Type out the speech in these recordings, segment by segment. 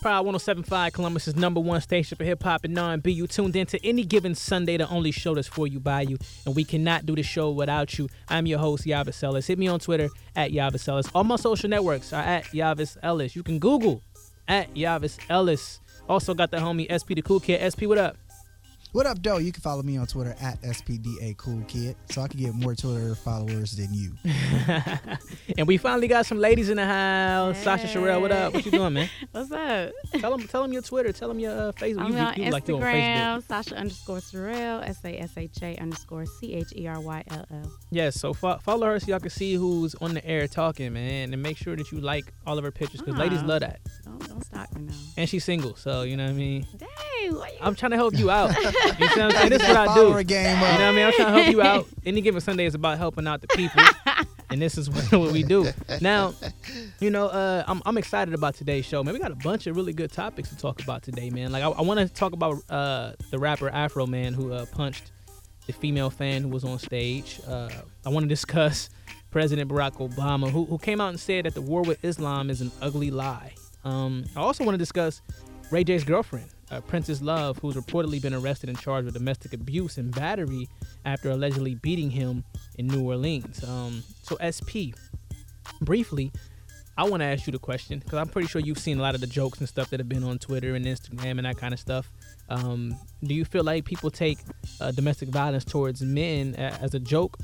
Power 107.5, Columbus' #1 station for hip-hop and R&B. You tuned in to Any Given Sunday, the only show that's for you, by you, and we cannot do the show without you. I'm your host, Yavis Ellis. Hit me on Twitter, @Yavis Ellis. All my social networks are @Yavis Ellis. You can Google @Yavis Ellis. Also got the homie SP the Cool Kid. SP, what up? What up, though? You can follow me on Twitter @SPDACoolKid, so I can get more Twitter followers than you. And we finally got some ladies in the house. Hey. Sasha Sherelle, what up? What you doing, man? What's up? Tell them your Twitter. Tell them your Facebook. I'm on Instagram, like to on Facebook. Sasha_Sherelle, SASHA_CHERYLL. Yes, so follow her so y'all can see who's on the air talking, man, and make sure that you like all of her pictures because ladies love that. Don't stop me now. And she's single, so you know what I mean. Dang, I'm trying to help you out. You see what I'm saying? This is what I do. Game you know what I mean? I'm trying to help you out. Any Given Sunday is about helping out the people, and this is what we do. Now, you know, I'm excited about today's show, man. We got a bunch of really good topics to talk about today, man. Like I want to talk about the rapper Afro Man who punched the female fan who was on stage. I want to discuss President Barack Obama, who came out and said that the war with Islam is an ugly lie. I also want to discuss Ray J's girlfriend, Princess Love, who's reportedly been arrested and charged with domestic abuse and battery after allegedly beating him in New Orleans. So SP, briefly, I want to ask you the question, because I'm pretty sure you've seen a lot of the jokes and stuff that have been on Twitter and Instagram and that kind of stuff. Do you feel like people take domestic violence towards men as a joke?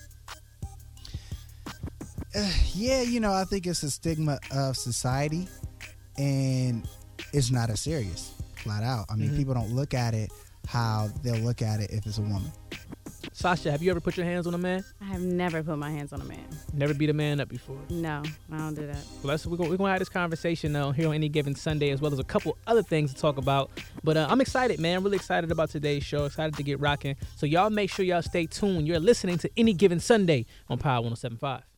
Yeah, you know, I think it's a stigma of society, and it's not as serious, flat out. I mean, people don't look at it how they'll look at it if it's a woman. Sasha, have you ever put your hands on a man? I have never put my hands on a man. Never beat a man up before? No, I don't do that. Well, we're going to have this conversation here on Any Given Sunday, as well as a couple other things to talk about. But I'm excited, man. I'm really excited about today's show. Excited to get rocking. So y'all make sure y'all stay tuned. You're listening to Any Given Sunday on Power 107.5.